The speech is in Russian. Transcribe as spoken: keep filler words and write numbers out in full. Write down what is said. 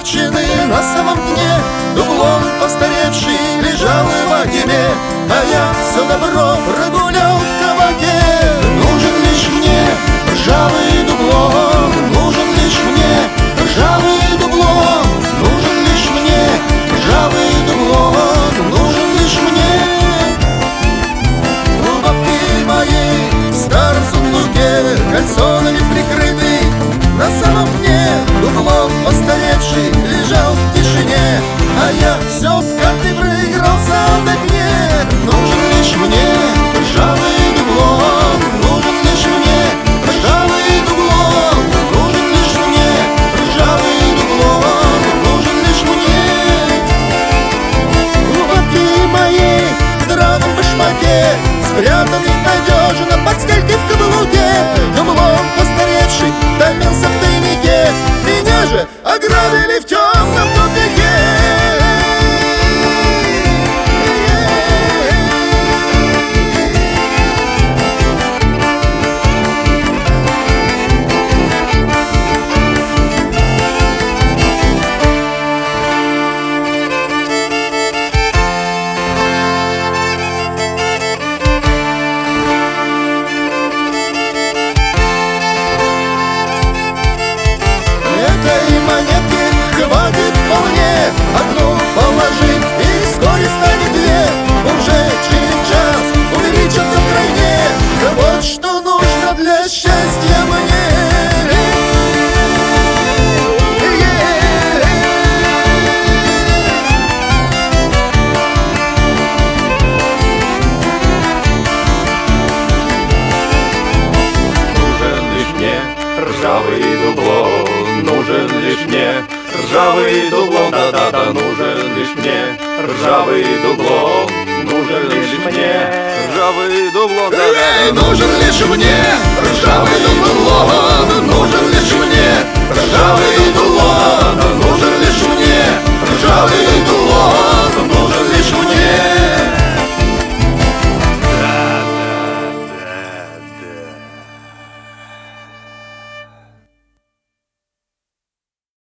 ржавчины на самом дне. Дублон постаревший лежал и во тьме, а я все добро прогулял в кабаке. Нужен лишь мне ржавый дублон, нужен лишь мне ржавый дублон, нужен лишь мне ржавый дублон, нужен лишь мне. У бабки моей в старом сундуке, кальсонами прикрытый, на самом дне дублон постаревший лежал в тишине, а я все в карты проигрался в окне. Нужен лишь мне ржавый дублон, нужен лишь мне ржавый дублон, нужен лишь мне ржавый дублон, нужен лишь мне. У бабки моей в драном башмаке, спрятанный надежно под стелькой в каблуке, дублон постаревший томился в тайнике. Меня же ограбили в темном тупике. Одну положи, и вскоре станет две. Уже через час увеличится втройне. Да вот что нужно для счастья мне. Нужен лишь мне ржавый дублон, нужен лишь мне ржавый дублон, да-да-да, нужен лишь мне ржавый дублон, нужен лишь мне ржавый дублон, да-да-да. Нужен лишь мне ржавый дублон, нужен лишь мне ржавый